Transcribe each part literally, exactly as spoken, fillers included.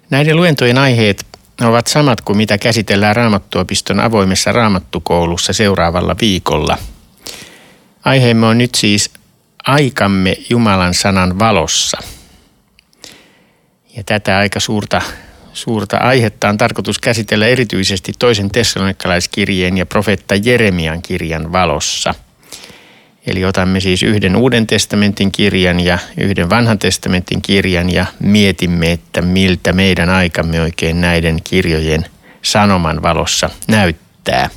Näiden luentojen aiheet ovat samat kuin mitä käsitellään Raamattuopiston avoimessa raamattukoulussa seuraavalla viikolla. Aiheemme on nyt siis aikamme Jumalan sanan valossa. Ja tätä aika suurta, suurta aihetta on tarkoitus käsitellä erityisesti toisen tessalonikalaiskirjeen ja profeetta Jeremian kirjan valossa. Eli otamme siis yhden Uuden testamentin kirjan ja yhden Vanhan testamentin kirjan ja mietimme, että miltä meidän aikamme oikein näiden kirjojen sanoman valossa näyttää.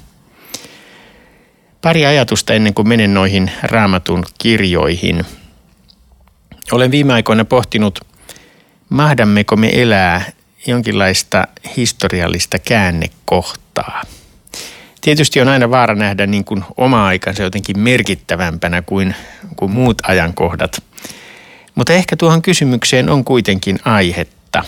Pari ajatusta ennen kuin menen noihin Raamatun kirjoihin. Olen viime aikoina pohtinut, mahdammeko me elää jonkinlaista historiallista käännekohtaa. Tietysti on aina vaara nähdä niin kuin oma aikansa jotenkin merkittävämpänä kuin, kuin muut ajankohdat. Mutta ehkä tuohon kysymykseen on kuitenkin aihetta.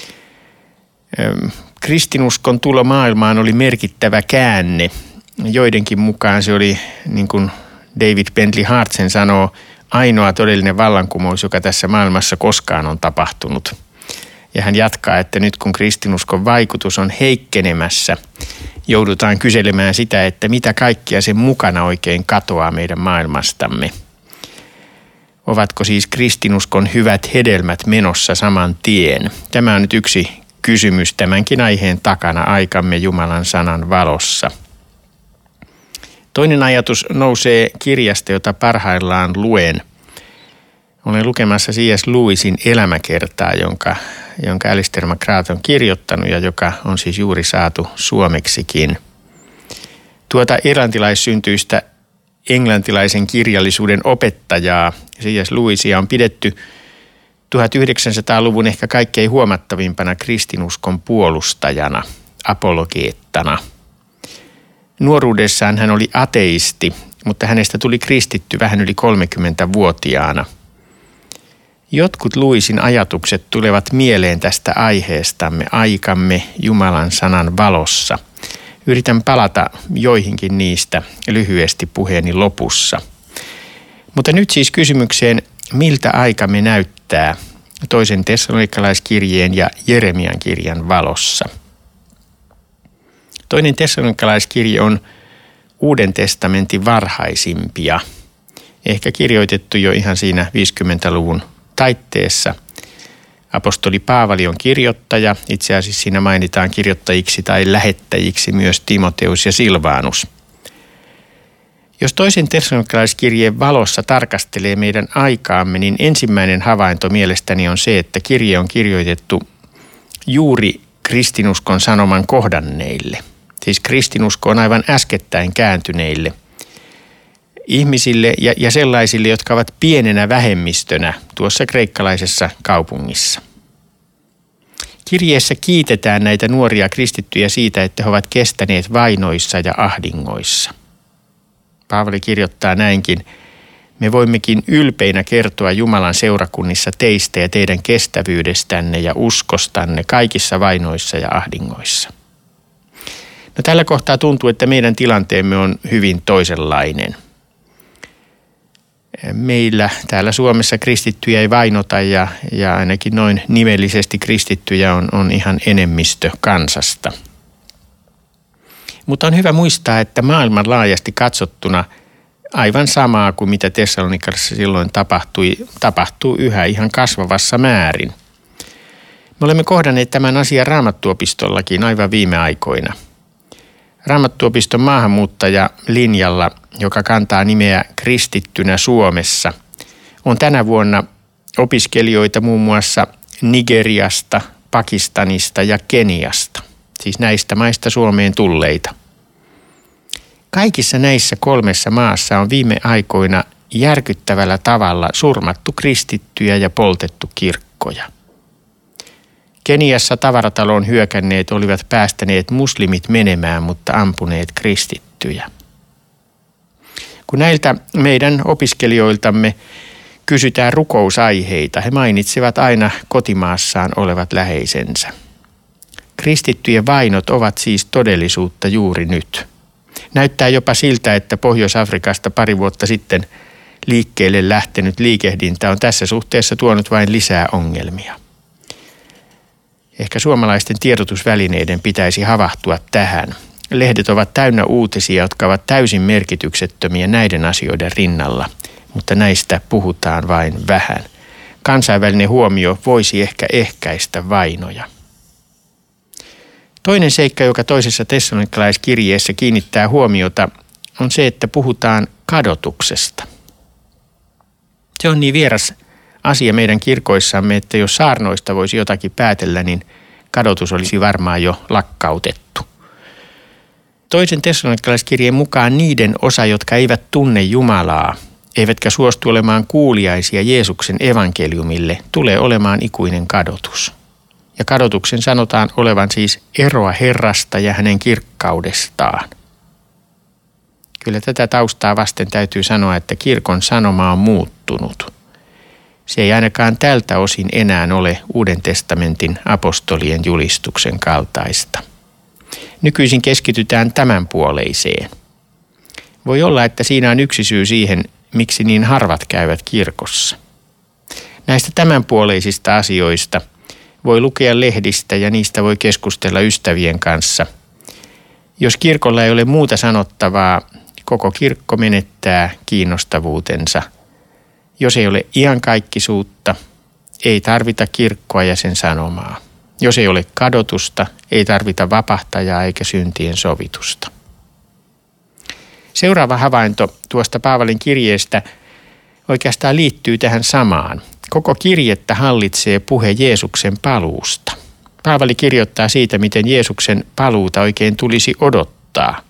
Kristinuskon tulo maailmaan oli merkittävä käänne. Joidenkin mukaan se oli, niin kuin David Bentley Hart sen sanoo, ainoa todellinen vallankumous, joka tässä maailmassa koskaan on tapahtunut. Ja hän jatkaa, että nyt kun kristinuskon vaikutus on heikkenemässä, joudutaan kyselemään sitä, että mitä kaikkia sen mukana oikein katoaa meidän maailmastamme. Ovatko siis kristinuskon hyvät hedelmät menossa saman tien? Tämä on nyt yksi kysymys tämänkin aiheen takana aikamme Jumalan sanan valossa. Toinen ajatus nousee kirjasta, jota parhaillaan luen. Olen lukemassa C S Lewisin elämäkertaa, jonka, jonka Alistair McGrath on kirjoittanut ja joka on siis juuri saatu suomeksikin. Tuota irlantilaissyntyistä englantilaisen kirjallisuuden opettajaa C S Lewisia on pidetty tuhatyhdeksänsataaluvun ehkä kaikkein huomattavimpana kristinuskon puolustajana, apologeettana. Nuoruudessaan hän oli ateisti, mutta hänestä tuli kristitty vähän yli kolmekymmentävuotiaana. Jotkut Lewisin ajatukset tulevat mieleen tästä aiheestamme, aikamme Jumalan sanan valossa. Yritän palata joihinkin niistä lyhyesti puheeni lopussa. Mutta nyt siis kysymykseen, miltä aikamme näyttää toisen tessalonikalaiskirjeen ja Jeremian kirjan valossa. Toinen tessalonikalaiskirje on Uuden testamentin varhaisimpia, ehkä kirjoitettu jo ihan siinä viisikymmentäluvun taitteessa. Apostoli Paavali on kirjoittaja, itse asiassa siinä mainitaan kirjoittajiksi tai lähettäjiksi myös Timoteus ja Silvanus. Jos toisen tessalonikalaiskirjeen valossa tarkastelee meidän aikaamme, niin ensimmäinen havainto mielestäni on se, että kirje on kirjoitettu juuri kristinuskon sanoman kohdanneille. Siis kristinusko on aivan äskettäin kääntyneille ihmisille ja, ja sellaisille, jotka ovat pienenä vähemmistönä tuossa kreikkalaisessa kaupungissa. Kirjeessä kiitetään näitä nuoria kristittyjä siitä, että he ovat kestäneet vainoissa ja ahdingoissa. Paavali kirjoittaa näinkin: me voimmekin ylpeinä kertoa Jumalan seurakunnissa teistä ja teidän kestävyydestänne ja uskostanne kaikissa vainoissa ja ahdingoissa. No tällä kohtaa tuntuu, että meidän tilanteemme on hyvin toisenlainen. Meillä täällä Suomessa kristittyjä ei vainota ja, ja ainakin noin nimellisesti kristittyjä on, on ihan enemmistö kansasta. Mutta on hyvä muistaa, että maailmanlaajasti katsottuna aivan samaa kuin mitä Tessalonikassa silloin tapahtui, tapahtuu yhä ihan kasvavassa määrin. Me olemme kohdanneet tämän asian Raamattuopistollakin aivan viime aikoina. Raamattuopiston maahanmuuttaja linjalla, joka kantaa nimeä Kristittynä Suomessa, on tänä vuonna opiskelijoita muun muassa Nigeriasta, Pakistanista ja Keniasta, siis näistä maista Suomeen tulleita. Kaikissa näissä kolmessa maassa on viime aikoina järkyttävällä tavalla surmattu kristittyjä ja poltettu kirkkoja. Keniassa tavarataloon hyökänneet olivat päästäneet muslimit menemään, mutta ampuneet kristittyjä. Kun näiltä meidän opiskelijoiltamme kysytään rukousaiheita, he mainitsevat aina kotimaassaan olevat läheisensä. Kristittyjen vainot ovat siis todellisuutta juuri nyt. Näyttää jopa siltä, että Pohjois-Afrikasta pari vuotta sitten liikkeelle lähtenyt liikehdintä on tässä suhteessa tuonut vain lisää ongelmia. Ehkä suomalaisten tiedotusvälineiden pitäisi havahtua tähän. Lehdet ovat täynnä uutisia, jotka ovat täysin merkityksettömiä näiden asioiden rinnalla, mutta näistä puhutaan vain vähän. Kansainvälinen huomio voisi ehkä ehkäistä vainoja. Toinen seikka, joka toisessa tessalonikalaiskirjeessä kiinnittää huomiota, on se, että puhutaan kadotuksesta. Se on niin vieras asia meidän kirkoissamme, että jos saarnoista voisi jotakin päätellä, niin kadotus olisi varmaan jo lakkautettu. Toisen tessalonikalaiskirjeen mukaan niiden osa, jotka eivät tunne Jumalaa, eivätkä suostu olemaan kuuliaisia Jeesuksen evankeliumille, tulee olemaan ikuinen kadotus. Ja kadotuksen sanotaan olevan siis eroa Herrasta ja hänen kirkkaudestaan. Kyllä tätä taustaa vasten täytyy sanoa, että kirkon sanoma on muuttunut. Se ei ainakaan tältä osin enää ole Uuden testamentin apostolien julistuksen kaltaista. Nykyisin keskitytään tämänpuoleiseen. Voi olla, että siinä on yksi syy siihen, miksi niin harvat käyvät kirkossa. Näistä tämänpuoleisista asioista voi lukea lehdistä ja niistä voi keskustella ystävien kanssa. Jos kirkolla ei ole muuta sanottavaa, koko kirkko menettää kiinnostavuutensa. Jos ei ole iankaikkisuutta, ei tarvita kirkkoa ja sen sanomaa. Jos ei ole kadotusta, ei tarvita vapahtajaa eikä syntien sovitusta. Seuraava havainto tuosta Paavalin kirjeestä oikeastaan liittyy tähän samaan. Koko kirjettä hallitsee puhe Jeesuksen paluusta. Paavali kirjoittaa siitä, miten Jeesuksen paluuta oikein tulisi odottaa.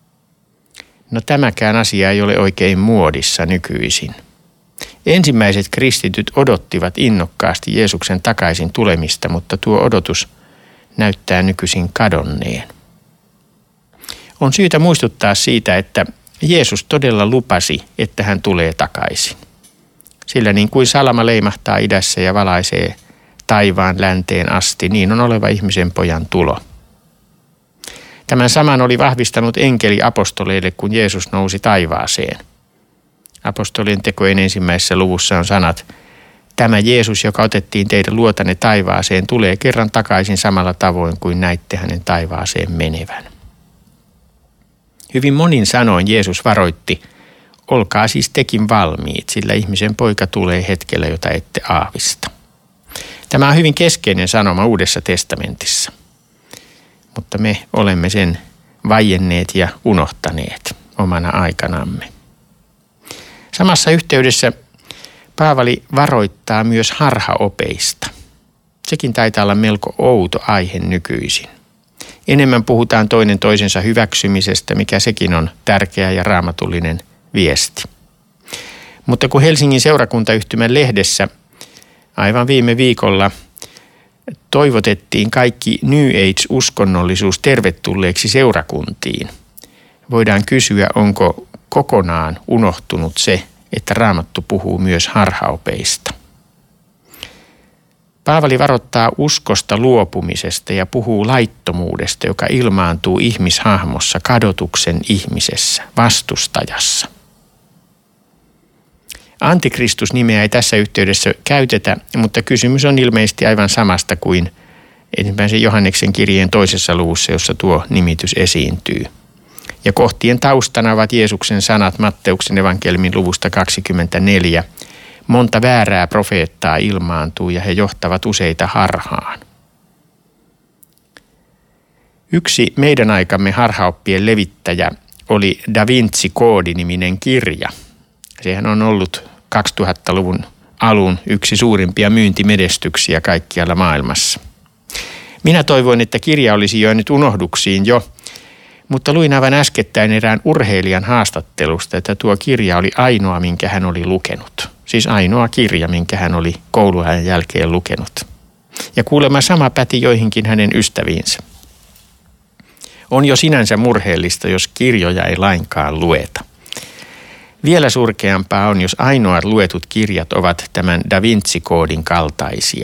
No tämäkään asia ei ole oikein muodissa nykyisin. Ensimmäiset kristityt odottivat innokkaasti Jeesuksen takaisin tulemista, mutta tuo odotus näyttää nykyisin kadonneen. On syytä muistuttaa siitä, että Jeesus todella lupasi, että hän tulee takaisin. Sillä niin kuin salama leimahtaa idässä ja valaisee taivaan länteen asti, niin on oleva ihmisen pojan tulo. Tämän saman oli vahvistanut enkeli apostoleille, kun Jeesus nousi taivaaseen. Apostolien tekojen ensimmäisessä luvussa on sanat: tämä Jeesus, joka otettiin teidän luotanne taivaaseen, tulee kerran takaisin samalla tavoin kuin näitte hänen taivaaseen menevän. Hyvin monin sanoin Jeesus varoitti: olkaa siis tekin valmiit, sillä ihmisen poika tulee hetkellä, jota ette aavista. Tämä on hyvin keskeinen sanoma Uudessa testamentissa, mutta me olemme sen vaienneet ja unohtaneet omana aikanamme. Samassa yhteydessä Paavali varoittaa myös harhaopeista. Sekin taitaa olla melko outo aihe nykyisin. Enemmän puhutaan toinen toisensa hyväksymisestä, mikä sekin on tärkeä ja raamatullinen viesti. Mutta kun Helsingin seurakuntayhtymän lehdessä aivan viime viikolla toivotettiin kaikki New Age-uskonnollisuus tervetulleeksi seurakuntiin, voidaan kysyä, onko kokonaan unohtunut se, että Raamattu puhuu myös harhaopeista. Paavali varoittaa uskosta luopumisesta ja puhuu laittomuudesta, joka ilmaantuu ihmishahmossa, kadotuksen ihmisessä, vastustajassa. Antikristus-nimeä ei tässä yhteydessä käytetä, mutta kysymys on ilmeisesti aivan samasta kuin ensimmäisen Johanneksen kirjeen toisessa luvussa, jossa tuo nimitys esiintyy. Ja kohtien taustana ovat Jeesuksen sanat Matteuksen evankeliumin luvusta kaksikymmentäneljä. Monta väärää profeettaa ilmaantuu ja he johtavat useita harhaan. Yksi meidän aikamme harhaoppien levittäjä oli Da Vinci-koodi-niminen kirja. Sehän on ollut kaksituhattaluvun alun yksi suurimpia myyntimenestyksiä kaikkialla maailmassa. Minä toivoin, että kirja olisi jäänyt unohduksiin jo, mutta luin aivan äskettäin erään urheilijan haastattelusta, että tuo kirja oli ainoa, minkä hän oli lukenut. Siis ainoa kirja, minkä hän oli kouluajan jälkeen lukenut. Ja kuulemma sama päti joihinkin hänen ystäviinsä. On jo sinänsä murheellista, jos kirjoja ei lainkaan lueta. Vielä surkeampaa on, jos ainoat luetut kirjat ovat tämän Da Vinci-koodin kaltaisia.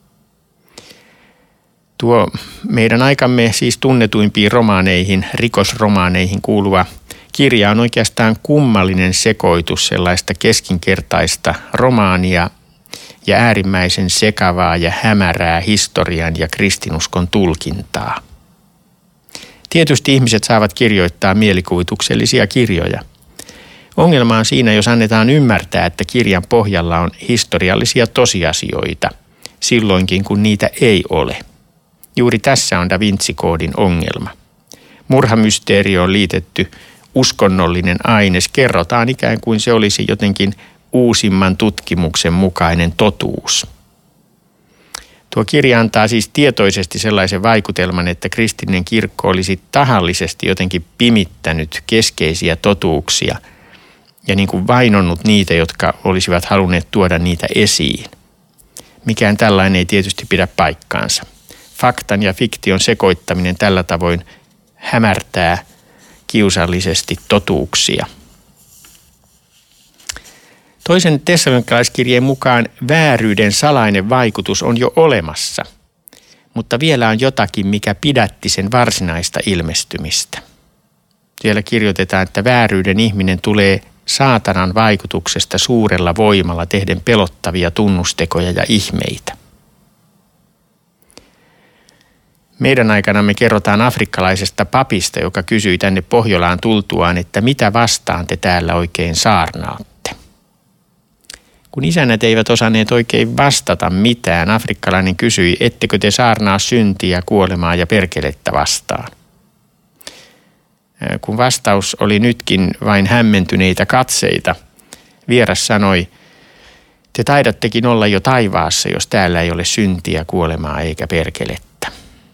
Tuo meidän aikamme siis tunnetuimpiin romaaneihin, rikosromaaneihin kuuluva kirja on oikeastaan kummallinen sekoitus sellaista keskinkertaista romaania ja äärimmäisen sekavaa ja hämärää historian ja kristinuskon tulkintaa. Tietysti ihmiset saavat kirjoittaa mielikuvituksellisia kirjoja. Ongelma on siinä, jos annetaan ymmärtää, että kirjan pohjalla on historiallisia tosiasioita, silloinkin kun niitä ei ole. Juuri tässä on Da Vinci-koodin ongelma. Murhamysteerioon on liitetty uskonnollinen aines, kerrotaan ikään kuin se olisi jotenkin uusimman tutkimuksen mukainen totuus. Tuo kirja antaa siis tietoisesti sellaisen vaikutelman, että kristillinen kirkko olisi tahallisesti jotenkin pimittänyt keskeisiä totuuksia ja niin kuin vainonnut niitä, jotka olisivat halunneet tuoda niitä esiin. Mikään tällainen ei tietysti pidä paikkaansa. Faktan ja fiktion sekoittaminen tällä tavoin hämärtää kiusallisesti totuuksia. Toisen tessalonikalaiskirjeen mukaan vääryyden salainen vaikutus on jo olemassa, mutta vielä on jotakin, mikä pidätti sen varsinaista ilmestymistä. Siellä kirjoitetaan, että vääryyden ihminen tulee saatanan vaikutuksesta suurella voimalla tehden pelottavia tunnustekoja ja ihmeitä. Meidän aikana me kerrotaan afrikkalaisesta papista, joka kysyi tänne Pohjolaan tultuaan, että mitä vastaan te täällä oikein saarnaatte. Kun isännät eivät osanneet oikein vastata mitään, afrikkalainen kysyi, ettekö te saarnaa syntiä, kuolemaa ja perkelettä vastaan. Kun vastaus oli nytkin vain hämmentyneitä katseita, vieras sanoi, te taidattekin olla jo taivaassa, jos täällä ei ole syntiä, kuolemaa eikä perkelettä.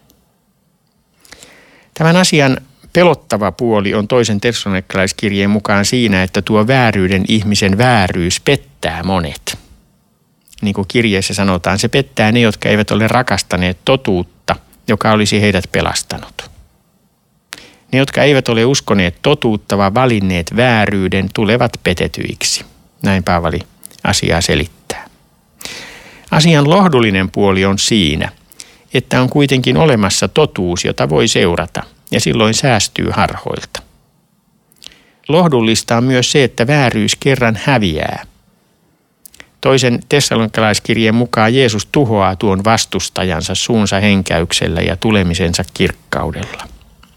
Tämän asian pelottava puoli on toisen tessalonikalaiskirjeen mukaan siinä, että tuo vääryyden ihmisen vääryys pettää monet. Niin kuin kirjeessä sanotaan, se pettää ne, jotka eivät ole rakastaneet totuutta, joka olisi heidät pelastanut. Ne, jotka eivät ole uskoneet totuutta, vaan valinneet vääryyden, tulevat petetyiksi. Näin Paavali asiaa selittää. Asian lohdullinen puoli on siinä, että on kuitenkin olemassa totuus, jota voi seurata, ja silloin säästyy harhoilta. Lohdullista on myös se, että vääryys kerran häviää. Toisen tessalonikalaiskirjeen mukaan Jeesus tuhoaa tuon vastustajansa suunsa henkäyksellä ja tulemisensa kirkkaudella.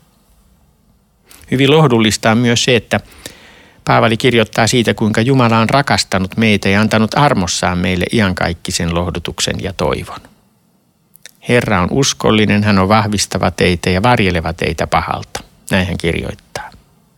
Hyvin lohdullista on myös se, että Paavali kirjoittaa siitä, kuinka Jumala on rakastanut meitä ja antanut armossaan meille iankaikkisen lohdutuksen ja toivon. Herra on uskollinen, hän on vahvistava teitä ja varjeleva teitä pahalta. Näin hän kirjoittaa.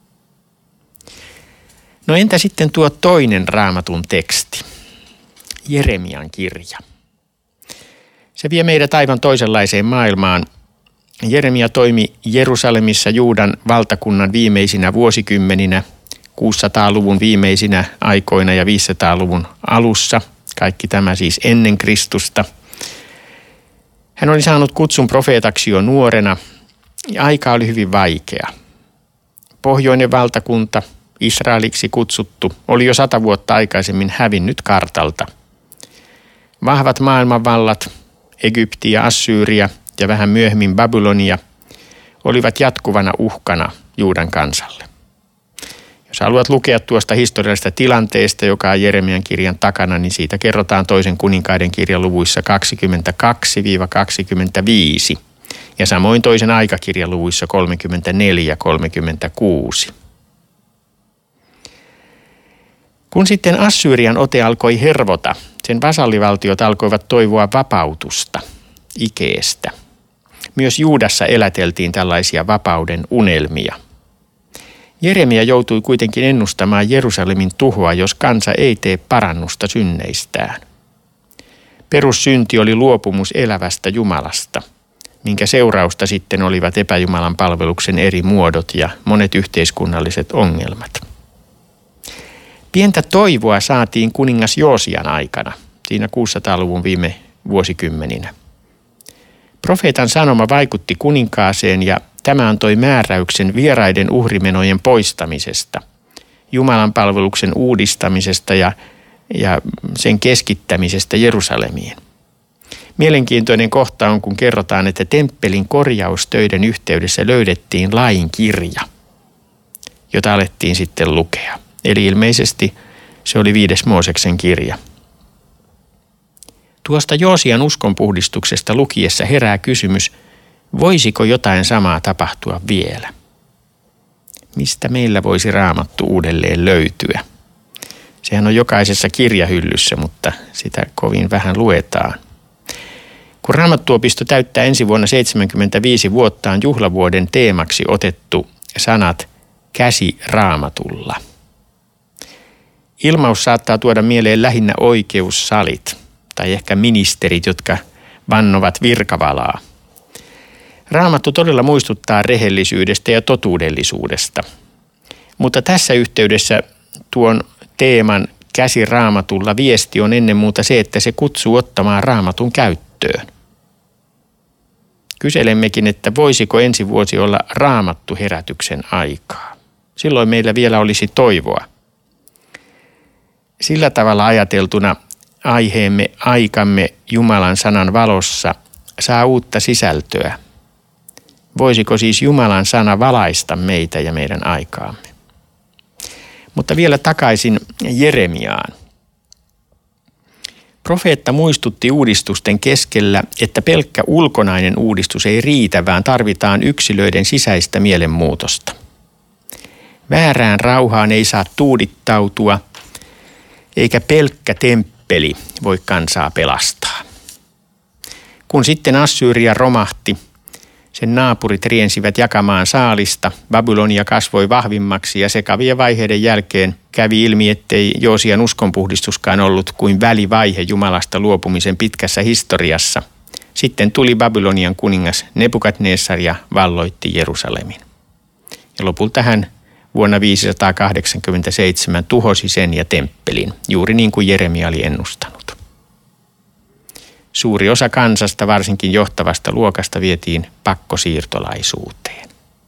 No entä sitten tuo toinen Raamatun teksti? Jeremian kirja. Se vie meidät aivan toisenlaiseen maailmaan. Jeremia toimi Jerusalemissa Juudan valtakunnan viimeisinä vuosikymmeninä, kuusisataaluvun viimeisinä aikoina ja viisisataaluvun alussa. Kaikki tämä siis ennen Kristusta. Hän oli saanut kutsun profeetaksi jo nuorena ja aika oli hyvin vaikea. Pohjoinen valtakunta, Israeliksi kutsuttu, oli jo sata vuotta aikaisemmin hävinnyt kartalta. Vahvat maailmanvallat, Egypti ja Assyyria ja vähän myöhemmin Babylonia, olivat jatkuvana uhkana Juudan kansalle. Jos haluat lukea tuosta historiallisesta tilanteesta, joka on Jeremian kirjan takana, niin siitä kerrotaan toisen kuninkaiden kirjan luvuissa kaksikymmentäkaksi kaksikymmentäviisi ja samoin toisen aikakirjan luvuissa kolmekymmentäneljä kolmekymmentäkuusi. Kun sitten Assyrian ote alkoi hervota, sen vasallivaltiot alkoivat toivoa vapautusta ikeestä. Myös Juudassa eläteltiin tällaisia vapauden unelmia. Jeremia joutui kuitenkin ennustamaan Jerusalemin tuhoa, jos kansa ei tee parannusta synneistään. Perussynti oli luopumus elävästä Jumalasta, minkä seurausta sitten olivat epäjumalan palveluksen eri muodot ja monet yhteiskunnalliset ongelmat. Pientä toivoa saatiin kuningas Joosian aikana, siinä kuusisataaluvun viime vuosikymmeninä. Profeetan sanoma vaikutti kuninkaaseen ja tämä antoi määräyksen vieraiden uhrimenojen poistamisesta, Jumalan palveluksen uudistamisesta ja, ja sen keskittämisestä Jerusalemiin. Mielenkiintoinen kohta on, kun kerrotaan, että temppelin korjaustöiden yhteydessä löydettiin lain kirja, jota alettiin sitten lukea. Eli ilmeisesti se oli viides Mooseksen kirja. Tuosta Joosian uskonpuhdistuksesta lukiessa herää kysymys, voisiko jotain samaa tapahtua vielä? Mistä meillä voisi Raamattu uudelleen löytyä? Sehän on jokaisessa kirjahyllyssä, mutta sitä kovin vähän luetaan. Kun Raamattuopisto täyttää ensi vuonna seitsemänkymmentäviisi vuottaan juhlavuoden teemaksi otettu sanat käsi Raamatulla. Ilmaus saattaa tuoda mieleen lähinnä oikeussalit tai ehkä ministerit, jotka vannovat virkavalaa. Raamattu todella muistuttaa rehellisyydestä ja totuudellisuudesta, mutta tässä yhteydessä tuon teeman käsi Raamatulla viesti on ennen muuta se, että se kutsuu ottamaan Raamatun käyttöön. Kyselemmekin, että voisiko ensi vuosi olla Raamattu herätyksen aikaa. Silloin meillä vielä olisi toivoa. Sillä tavalla ajateltuna aiheemme aikamme Jumalan sanan valossa saa uutta sisältöä. Voisiko siis Jumalan sana valaista meitä ja meidän aikaamme? Mutta vielä takaisin Jeremiaan. Profeetta muistutti uudistusten keskellä, että pelkkä ulkonainen uudistus ei riitä, vaan tarvitaan yksilöiden sisäistä mielenmuutosta. Väärään rauhaan ei saa tuudittautua, eikä pelkkä temppeli voi kansaa pelastaa. Kun sitten Assyria romahti, sen naapurit riensivät jakamaan saalista, Babylonia kasvoi vahvimmaksi ja sekavien vaiheiden jälkeen kävi ilmi, ettei Joosian uskonpuhdistuskaan ollut kuin välivaihe Jumalasta luopumisen pitkässä historiassa. Sitten tuli Babylonian kuningas Nebukadnessar ja valloitti Jerusalemin. Ja lopulta hän vuonna viisisataakahdeksankymmentäseitsemän tuhosi sen ja temppelin, juuri niin kuin Jeremia oli ennustanut. Suuri osa kansasta, varsinkin johtavasta luokasta, vietiin pakkosiirtolaisuuteen.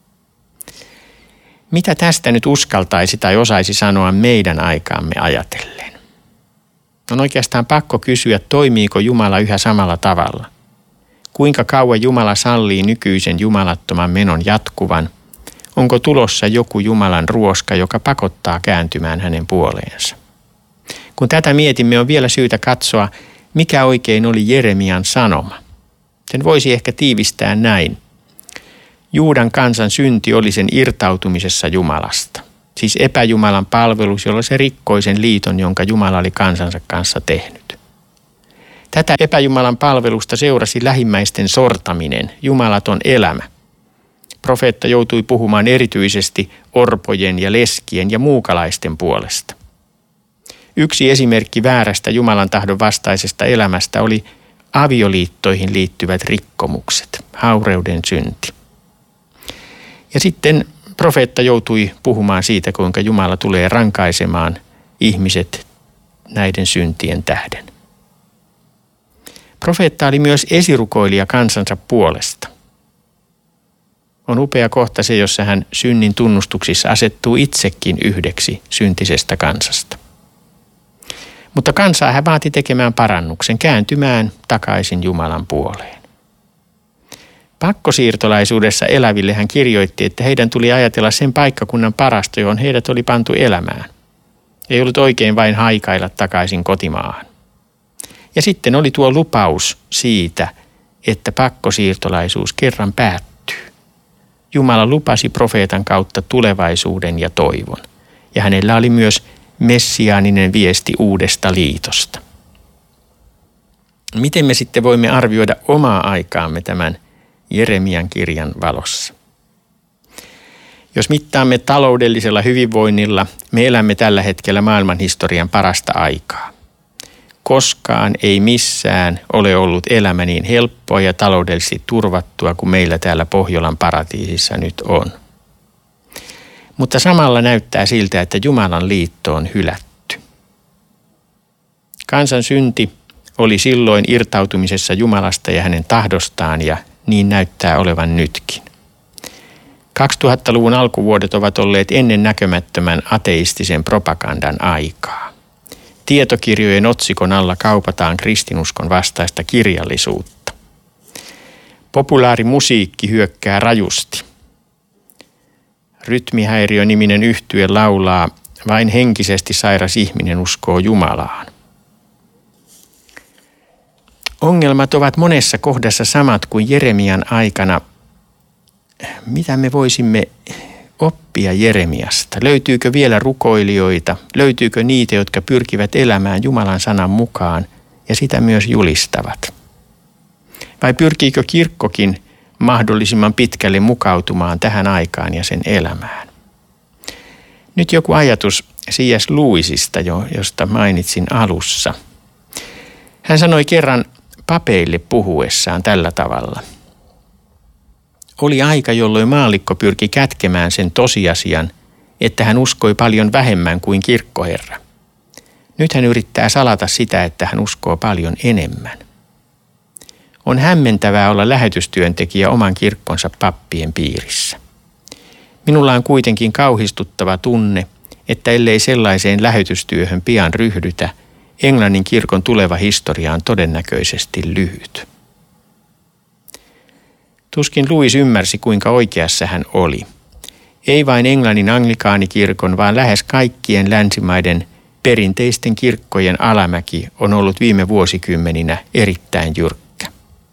Mitä tästä nyt uskaltaisi tai osaisi sanoa meidän aikaamme ajatellen? On oikeastaan pakko kysyä, toimiiko Jumala yhä samalla tavalla? Kuinka kauan Jumala sallii nykyisen jumalattoman menon jatkuvan? Onko tulossa joku Jumalan ruoska, joka pakottaa kääntymään hänen puoleensa? Kun tätä mietimme, on vielä syytä katsoa, mikä oikein oli Jeremian sanoma. Sen voisi ehkä tiivistää näin. Juudan kansan synti oli sen irtautumisessa Jumalasta. Siis epäjumalan palvelus, jolla se rikkoi sen liiton, jonka Jumala oli kansansa kanssa tehnyt. Tätä epäjumalan palvelusta seurasi lähimmäisten sortaminen, jumalaton elämä. Profeetta joutui puhumaan erityisesti orpojen ja leskien ja muukalaisten puolesta. Yksi esimerkki väärästä Jumalan tahdon vastaisesta elämästä oli avioliittoihin liittyvät rikkomukset, haureuden synti. Ja sitten profeetta joutui puhumaan siitä, kuinka Jumala tulee rankaisemaan ihmiset näiden syntien tähden. Profeetta oli myös esirukoilija kansansa puolesta. On upea kohta se, jossa hän synnin tunnustuksissa asettuu itsekin yhdeksi syntisestä kansasta. Mutta kansaa hän vaati tekemään parannuksen, kääntymään takaisin Jumalan puoleen. Pakkosiirtolaisuudessa eläville hän kirjoitti, että heidän tuli ajatella sen paikkakunnan parasta, johon heidät oli pantu elämään. Ei ollut oikein vain haikailla takaisin kotimaahan. Ja sitten oli tuo lupaus siitä, että pakkosiirtolaisuus kerran päättyy. Jumala lupasi profeetan kautta tulevaisuuden ja toivon. Ja hänellä oli myös messiaaninen viesti uudesta liitosta. Miten me sitten voimme arvioida omaa aikaamme tämän Jeremian kirjan valossa? Jos mittaamme taloudellisella hyvinvoinnilla, me elämme tällä hetkellä maailmanhistorian parasta aikaa. Koskaan ei missään ole ollut elämä niin helppoa ja taloudellisesti turvattua kuin meillä täällä Pohjolan paratiisissa nyt on. Mutta samalla näyttää siltä, että Jumalan liitto on hylätty. Kansan synti oli silloin irtautumisessa Jumalasta ja hänen tahdostaan, ja niin näyttää olevan nytkin. kaksituhattaluvun alkuvuodet ovat olleet ennen näkemättömän ateistisen propagandan aikaa. Tietokirjojen otsikon alla kaupataan kristinuskon vastaista kirjallisuutta. Populaarimusiikki hyökkää rajusti. Rytmihäiriö-niminen yhtye laulaa, vain henkisesti sairas ihminen uskoo Jumalaan. Ongelmat ovat monessa kohdassa samat kuin Jeremian aikana. Mitä me voisimme oppia Jeremiasta? Löytyykö vielä rukoilijoita? Löytyykö niitä, jotka pyrkivät elämään Jumalan sanan mukaan ja sitä myös julistavat? Vai pyrkiikö kirkkokin mahdollisimman pitkälle mukautumaan tähän aikaan ja sen elämään? Nyt joku ajatus C S Lewisista, josta mainitsin alussa. Hän sanoi kerran papeille puhuessaan tällä tavalla. Oli aika, jolloin maallikko pyrki kätkemään sen tosiasian, että hän uskoi paljon vähemmän kuin kirkkoherra. Nyt hän yrittää salata sitä, että hän uskoo paljon enemmän. On hämmentävää olla lähetystyöntekijä oman kirkkonsa pappien piirissä. Minulla on kuitenkin kauhistuttava tunne, että ellei sellaiseen lähetystyöhön pian ryhdytä, Englannin kirkon tuleva historia on todennäköisesti lyhyt. Tuskin Lewis ymmärsi, kuinka oikeassa hän oli. Ei vain Englannin anglikaanikirkon, vaan lähes kaikkien länsimaiden perinteisten kirkkojen alamäki on ollut viime vuosikymmeninä erittäin jyrkkä.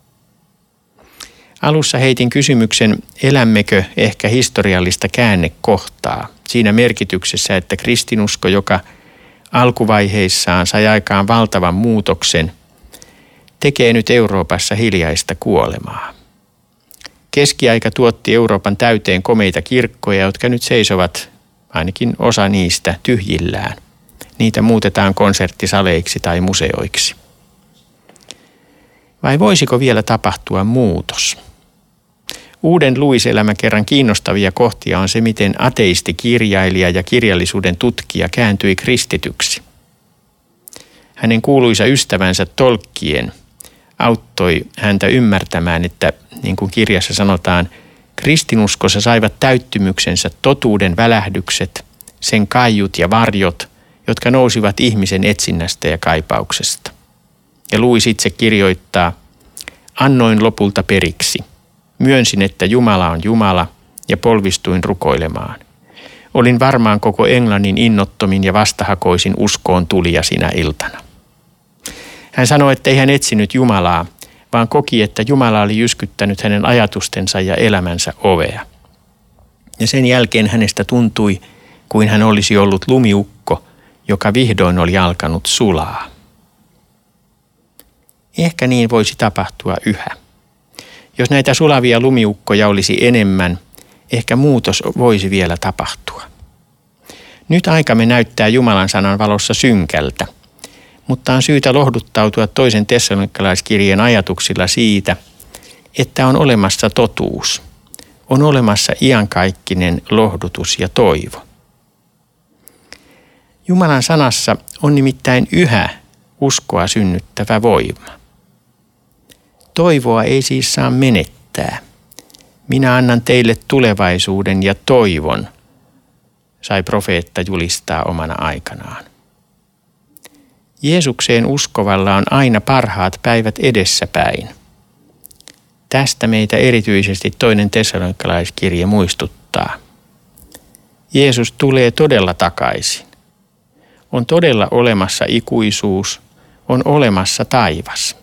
Alussa heitin kysymyksen, elämmekö ehkä historiallista käännekohtaa, siinä merkityksessä, että kristinusko, joka alkuvaiheissaan sai aikaan valtavan muutoksen, tekee nyt Euroopassa hiljaista kuolemaa. Keskiaika tuotti Euroopan täyteen komeita kirkkoja, jotka nyt seisovat, ainakin osa niistä, tyhjillään. Niitä muutetaan konserttisaleiksi tai museoiksi. Vai voisiko vielä tapahtua muutos? Uuden Lewis-elämän kerran kiinnostavia kohtia on se, miten ateistikirjailija ja kirjallisuuden tutkija kääntyi kristityksi. Hänen kuuluisa ystävänsä Tolkien auttoi häntä ymmärtämään, että niin kuin kirjassa sanotaan, kristinuskossa saivat täyttymyksensä totuuden välähdykset, sen kaiut ja varjot, jotka nousivat ihmisen etsinnästä ja kaipauksesta. Ja Lewis itse kirjoittaa, annoin lopulta periksi. Myönsin, että Jumala on Jumala ja polvistuin rukoilemaan. Olin varmaan koko Englannin innottomin ja vastahakoisin uskoon tulija sinä iltana. Hän sanoi, ettei hän etsinyt Jumalaa, vaan koki, että Jumala oli jyskyttänyt hänen ajatustensa ja elämänsä ovea. Ja sen jälkeen hänestä tuntui, kuin hän olisi ollut lumiukko, joka vihdoin oli alkanut sulaa. Ehkä niin voisi tapahtua yhä. Jos näitä sulavia lumiukkoja olisi enemmän, ehkä muutos voisi vielä tapahtua. Nyt aikamme näyttää Jumalan sanan valossa synkältä, mutta on syytä lohduttautua toisen tessalonikalaiskirjeen ajatuksilla siitä, että on olemassa totuus, on olemassa iankaikkinen lohdutus ja toivo. Jumalan sanassa on nimittäin yhä uskoa synnyttävä voima. Toivoa ei siis saa menettää. Minä annan teille tulevaisuuden ja toivon, sai profeetta julistaa omana aikanaan. Jeesukseen uskovalla on aina parhaat päivät edessäpäin. Tästä meitä erityisesti toinen tessalonikalaiskirje muistuttaa. Jeesus tulee todella takaisin. On todella olemassa ikuisuus, on olemassa taivas.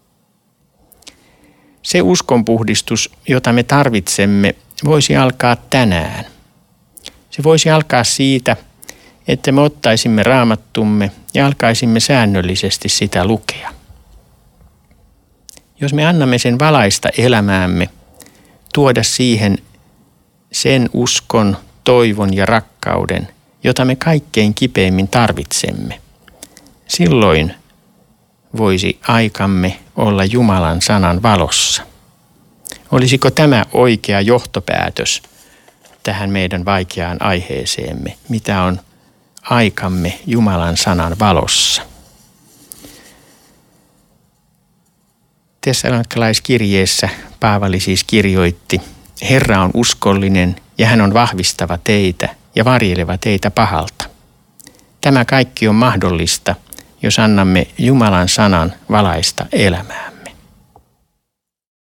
Se uskonpuhdistus, jota me tarvitsemme, voisi alkaa tänään. Se voisi alkaa siitä, että me ottaisimme raamattumme ja alkaisimme säännöllisesti sitä lukea. Jos me annamme sen valaista elämäämme, tuoda siihen sen uskon, toivon ja rakkauden, jota me kaikkein kipeimmin tarvitsemme, silloin voisi aikamme olla Jumalan sanan valossa. Olisiko tämä oikea johtopäätös tähän meidän vaikeaan aiheeseemme, mitä on aikamme Jumalan sanan valossa? Tessalonikalaiskirjeessä Paavali siis kirjoitti, Herra on uskollinen ja hän on vahvistava teitä ja varjeleva teitä pahalta. Tämä kaikki on mahdollista, jos annamme Jumalan sanan valaista elämää.